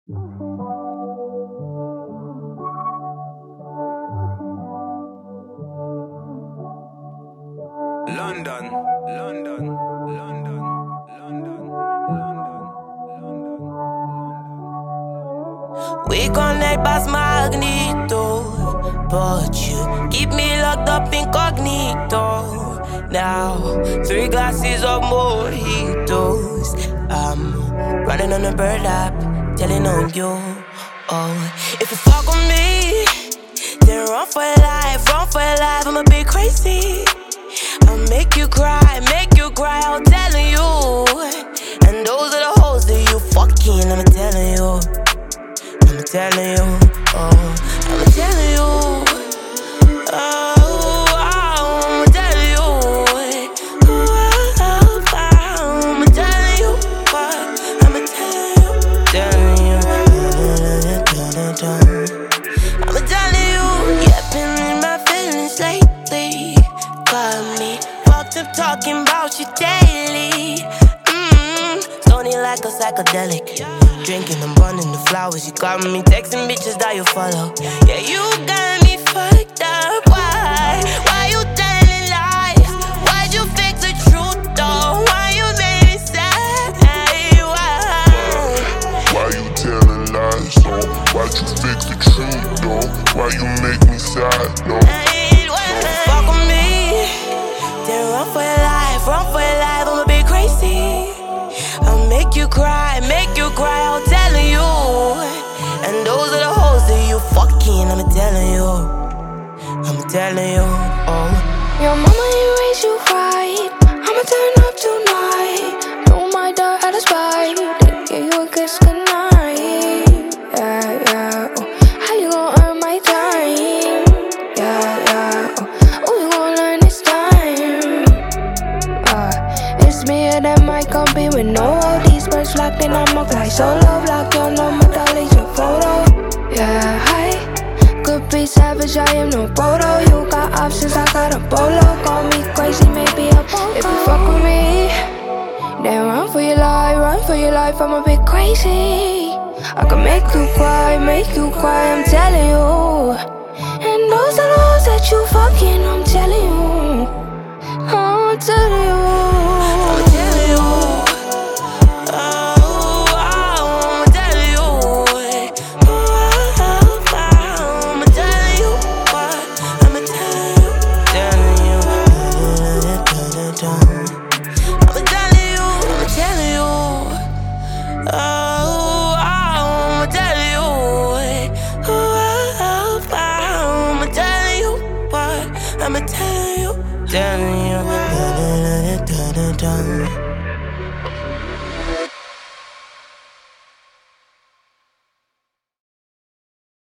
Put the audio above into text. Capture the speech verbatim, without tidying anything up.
London, London, London, London, London. We connect as magneto, but you keep me locked up incognito. Now, three glasses of mojitos. I'm running on a bird app, telling on you. Oh, if you fuck with me, then run for your life, run for your life. I'm a bit crazy. I'll make you cry, make you cry, I'm telling you. And those are the hoes that you fucking, I'm telling you. I'm telling you, oh, I'm telling you. Oh, oh, I'm telling you. Oh, oh, I'm telling you. What? I'm telling you, telling you. I'm telling you, yeah, been in my feelings lately. Got me fucked up talking about you daily. Mmm, stony like a psychedelic. Drinking and burning the flowers. You got me texting bitches that you follow. Yeah, you got me fucked up. Why? Why you telling lies? Why'd you fix the truth though? Why you made me sad? Why? Why you telling lies though? Why'd you fix the truth though? Why you make me sad though? Fuck with me, then run for your life, run for your life. I'm a bit crazy. I'll make you cry, make you cry, I'm telling you. And those are the hoes that you fucking, I'm telling you. I'm telling you, oh. Your mama ain't raised you right. I'ma turn up tonight. No, my dog had a spite. Give you a kiss goodnight. Yeah, yeah, oh. How you gon' earn my time? Yeah, yeah, oh. Oh, you gon' learn this time. Uh, it's me and that mic compete with no O Ds. Birds locked in, I'ma fly solo. Block your number, delete your photo. Yeah, hi. Could be savage, I am no photo. You got options, I got a bolo. Call me crazy, maybe a photo. If you fuck with me, then run for your life, run for your life. I'm a bit crazy. I can make you cry, make you cry, I'm telling you. And those are those that you fucking, I'm telling you. I'm telling you. I'm telling you. Oh, oh, I'm telling you. Oh, oh, I'm telling you. What? I'm telling you, telling you. I'm telling you, I'm telling you. Oh, I'm telling you. Oh, I'm telling you. What? I'm telling you, telling you.